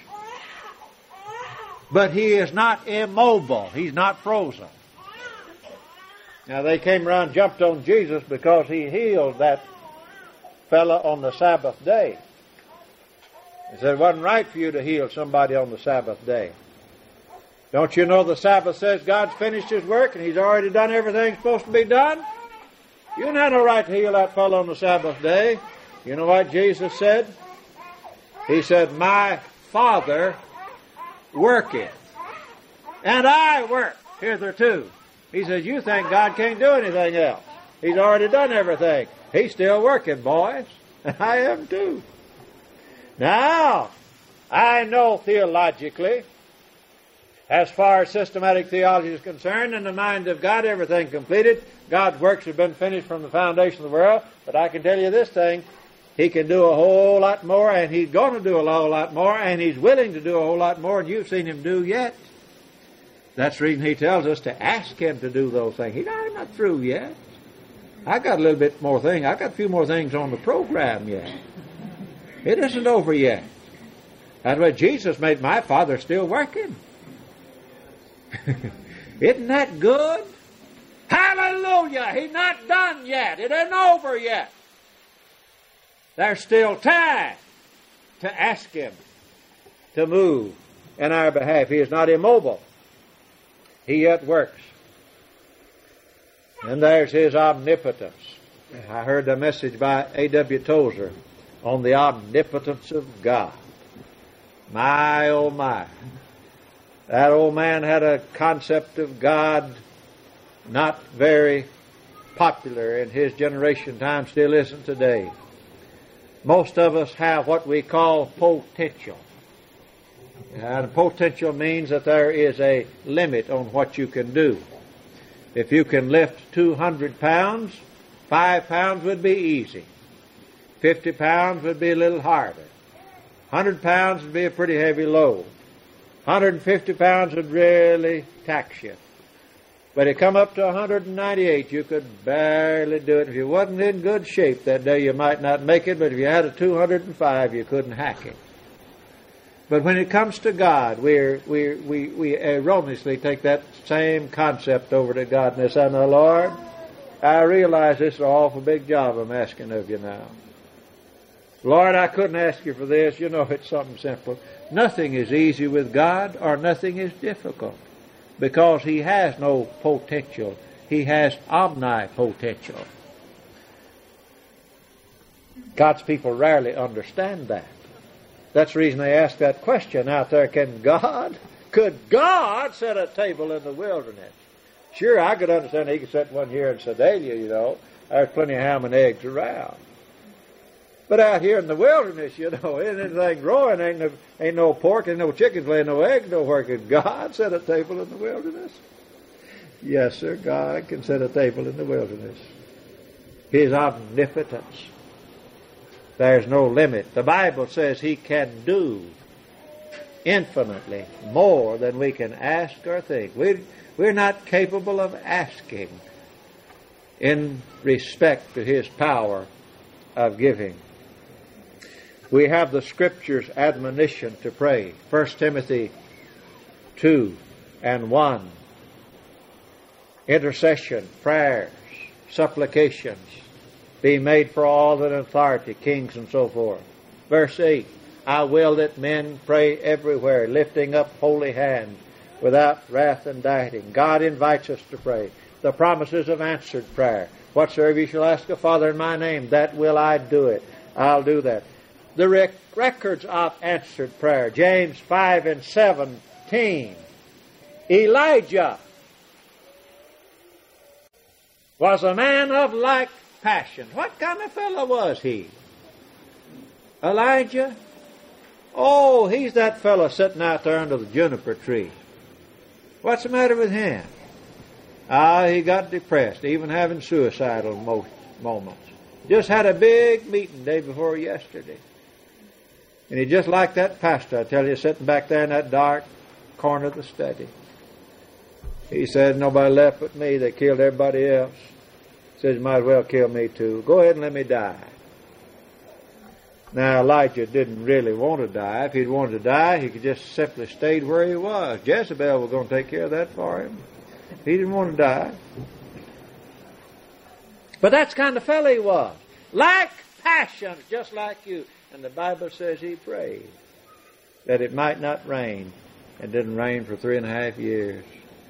But He is not immobile. He's not frozen. Now they came around, jumped on Jesus because He healed that fella on the Sabbath day. He said, it wasn't right for you to heal somebody on the Sabbath day. Don't you know the Sabbath says God's finished His work and He's already done everything supposed to be done? You don't have no right to heal that fellow on the Sabbath day. You know what Jesus said? He said, my Father worketh, and I work hitherto. He says, you think God can't do anything else. He's already done everything. He's still working, boys. I am too. Now, I know theologically, as far as systematic theology is concerned, in the mind of God, everything completed. God's works have been finished from the foundation of the world. But I can tell you this thing, He can do a whole lot more, and He's going to do a whole lot more, and He's willing to do a whole lot more than you've seen Him do yet. That's the reason He tells us to ask Him to do those things. He's not, I'm not through yet. I got a little bit more thing. I got a few more things on the program yet. It isn't over yet. That's why Jesus made my Father still working. Isn't that good? Hallelujah! He's not done yet. It isn't over yet. There's still time to ask Him to move in our behalf. He is not immobile. He yet works. And there's His omnipotence. I heard a message by A W Tozer on the omnipotence of God. My, oh my. That old man had a concept of God not very popular in his generation time, still isn't today. Most of us have what we call potential. And potential means that there is a limit on what you can do. If you can lift two hundred pounds, five pounds would be easy. fifty pounds would be a little harder. one hundred pounds would be a pretty heavy load. one hundred fifty pounds would really tax you. But you come up to one hundred ninety-eight, you could barely do it. If you wasn't in good shape that day, you might not make it, but if you had a two hundred five, you couldn't hack it. But when it comes to God, we're, we're, we we erroneously take that same concept over to God. And they say, now, Lord, I realize this is an awful big job I'm asking of you now. Lord, I couldn't ask you for this. You know, it's something simple. Nothing is easy with God, or nothing is difficult, because He has no potential. He has omnipotential. God's people rarely understand that. That's the reason they ask that question out there. Can God, could God set a table in the wilderness? Sure, I could understand He could set one here in Sedalia, you know. There's plenty of ham and eggs around. But out here in the wilderness, you know, ain't anything growing, ain't no, ain't no pork, ain't no chickens laying no eggs nowhere. Could God set a table in the wilderness? Yes, sir, God can set a table in the wilderness. His omnipotence. There's no limit. The Bible says He can do infinitely more than we can ask or think. We're, we're not capable of asking in respect to His power of giving. We have the Scripture's admonition to pray. First Timothy two and one. Intercession, prayers, supplications, being made for all that authority, kings and so forth. Verse eight, I will that men pray everywhere, lifting up holy hands, without wrath and doubting. God invites us to pray. The promises of answered prayer. Whatsoever you shall ask a Father in my name, that will I do it. I'll do that. The rec- records of answered prayer. James five and seventeen. Elijah was a man of like passion. What kind of fellow was he? Elijah? Oh, he's that fellow sitting out there under the juniper tree. What's the matter with him? Ah, he got depressed, even having suicidal mo- moments. Just had a big meeting day before yesterday. And he just like that pastor, I tell you, sitting back there in that dark corner of the study. He said, nobody left but me. They killed everybody else. He said, you might as well kill me too. Go ahead and let me die. Now, Elijah didn't really want to die. If he'd wanted to die, he could just simply stayed where he was. Jezebel was going to take care of that for him. He didn't want to die. But that's the kind of fellow he was. Like passion, just like you. And the Bible says he prayed that it might not rain. It didn't rain for three and a half years.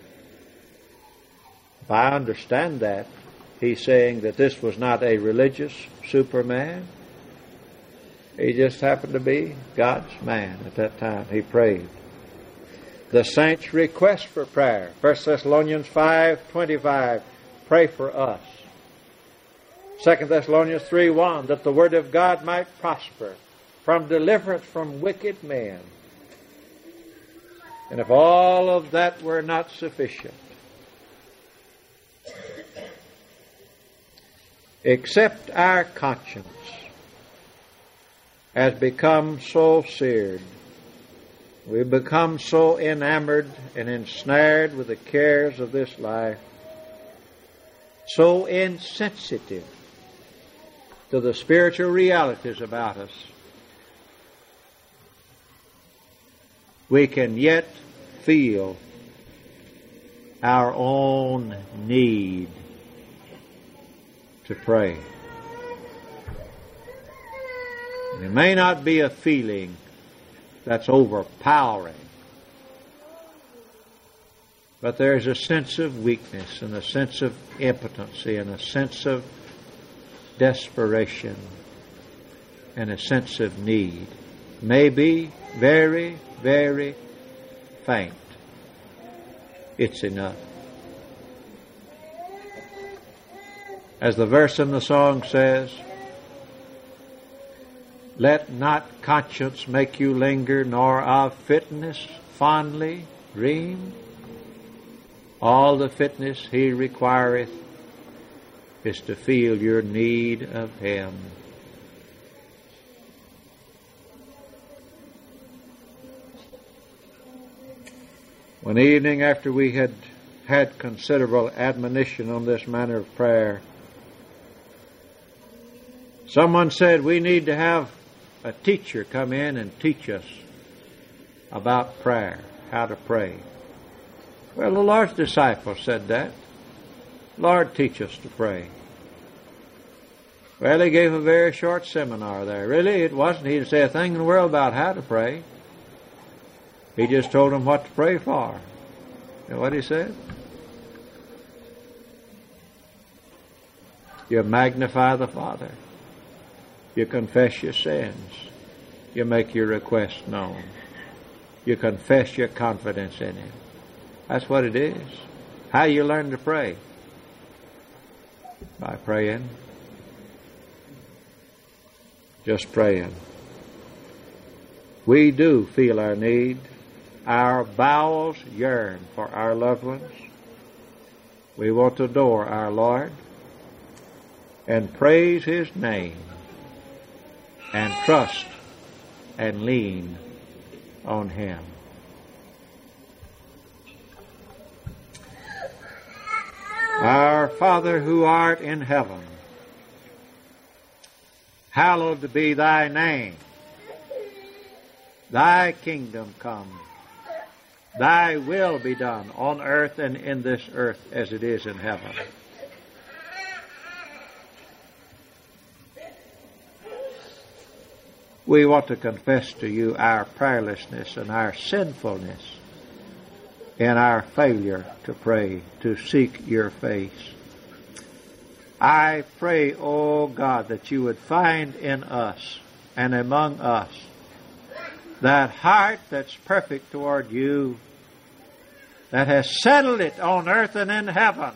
If I understand that, he's saying that this was not a religious Superman. He just happened to be God's man at that time. He prayed. The saints' request for prayer. First Thessalonians five twenty-five. Pray for us. Second Thessalonians three one. That the word of God might prosper from deliverance from wicked men. And if all of that were not sufficient, except our conscience has become so seared, we've become so enamored and ensnared with the cares of this life, so insensitive to the spiritual realities about us, we can yet feel our own need to pray. It may not be a feeling that's overpowering, but there's a sense of weakness and a sense of impotency and a sense of desperation and a sense of need. Maybe very, very faint. It's enough. As the verse in the song says, let not conscience make you linger, nor of fitness fondly dream. All the fitness he requireth is to feel your need of him. One evening after we had had considerable admonition on this manner of prayer, someone said we need to have a teacher come in and teach us about prayer, how to pray. Well, the Lord's disciples said that. Lord, teach us to pray. Well, he gave a very short seminar there. Really, it wasn't. He didn't say a thing in the world about how to pray. He just told them what to pray for. You know what he said? You magnify the Father. You confess your sins. You make your request known. You confess your confidence in him. That's what it is. How you learn to pray? By praying. Just praying. We do feel our need. Our bowels yearn for our loved ones. We want to adore our Lord and praise his name and trust and lean on him. Our Father who art in heaven, hallowed be thy name. Thy kingdom come. Thy will be done on earth and in this earth as it is in heaven. We want to confess to you our prayerlessness and our sinfulness in our failure to pray, to seek your face. I pray, O God, that you would find in us and among us that heart that's perfect toward you, that has settled it on earth and in heaven.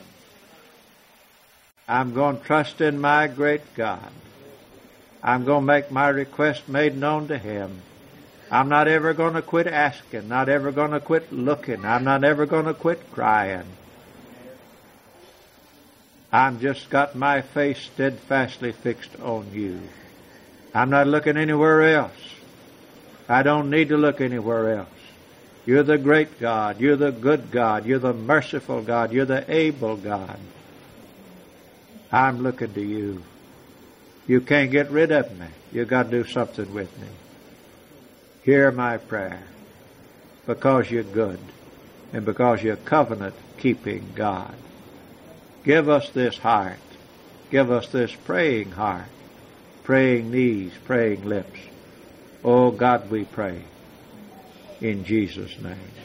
I'm going to trust in my great God. I'm going to make my request made known to him. I'm not ever going to quit asking, not ever going to quit looking. I'm not ever going to quit crying. I'm just got my face steadfastly fixed on you. I'm not looking anywhere else. I don't need to look anywhere else. You're the great God. You're the good God. You're the merciful God. You're the able God. I'm looking to you. You can't get rid of me. You've got to do something with me. Hear my prayer, because you're good and because you're covenant-keeping God. Give us this heart. Give us this praying heart, praying knees, praying lips. Oh God, we pray in Jesus' name.